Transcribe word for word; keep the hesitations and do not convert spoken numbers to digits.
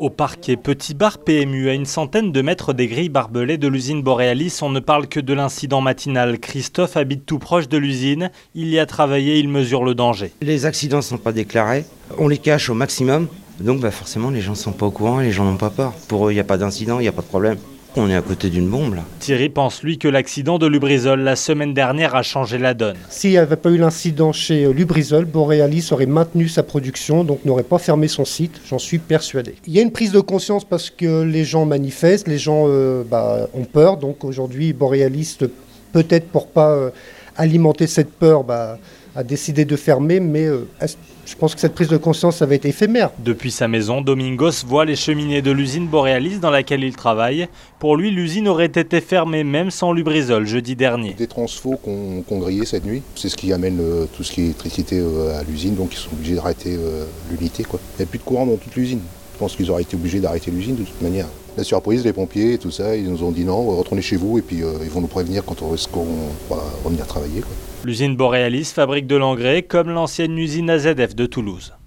Au parquet Petit Bar P M U, à une centaine de mètres des grilles barbelées de l'usine Borealis, on ne parle que de l'incident matinal. Christophe habite tout proche de l'usine. Il y a travaillé, il mesure le danger. Les accidents ne sont pas déclarés, on les cache au maximum. Donc bah forcément, les gens ne sont pas au courant et les gens n'ont pas peur. Pour eux, il n'y a pas d'incident, il n'y a pas de problème. On est à côté d'une bombe là. Thierry pense lui que l'accident de Lubrizol la semaine dernière a changé la donne. S'il n'y avait pas eu l'incident chez Lubrizol, Borealis aurait maintenu sa production, donc n'aurait pas fermé son site, j'en suis persuadé. Il y a une prise de conscience parce que les gens manifestent, les gens euh, bah, ont peur, donc aujourd'hui Borealis, peut-être pour pas euh, alimenter cette peur, bah, a décidé de fermer, mais euh, je pense que cette prise de conscience avait été éphémère. Depuis sa maison, Domingos voit les cheminées de l'usine Borealis dans laquelle il travaille. Pour lui, l'usine aurait été fermée même sans Lubrizol jeudi dernier. Des transfos qu'on qu'on grillait cette nuit, c'est ce qui amène euh, tout ce qui est électricité euh, à l'usine, donc ils sont obligés d'arrêter euh, l'unité. Il n'y a plus de courant dans toute l'usine. Je pense qu'ils auraient été obligés d'arrêter l'usine de toute manière. La surprise, les pompiers et tout ça, ils nous ont dit non, retournez chez vous et puis euh, ils vont nous prévenir quand on, on va revenir travailler. L'usine Borealis fabrique de l'engrais comme l'ancienne usine A Z F de Toulouse.